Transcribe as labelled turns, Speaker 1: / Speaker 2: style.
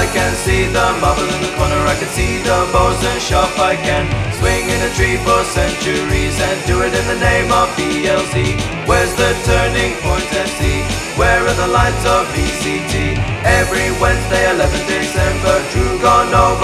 Speaker 1: I can see the marble in the corner, I can see the Mosen shop. I can swing in a tree for centuries and do it in the name of BLZ. Where's the turning point FC? Where are the lights of VCT? Every Wednesday 11 December, Drew gone over